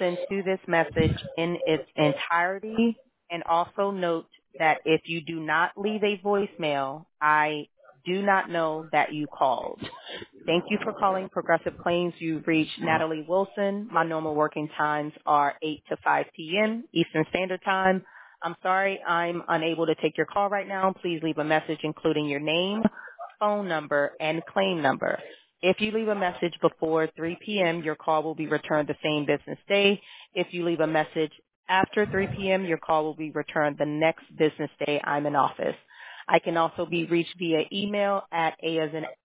listen to this message in its entirety, and also note that if you do not leave a voicemail, I do not know that you called. Thank you for calling Progressive Claims. You've reached Natalie Wilson. My normal working times are 8 to 5 p.m. Eastern Standard Time. I'm sorry I'm unable to take your call right now. Please leave a message including your name, phone number, and claim number. If you leave a message before 3 p.m., your call will be returned the same business day. If you leave a message after 3 p.m., your call will be returned the next business day I'm in office. I can also be reached via email at a as in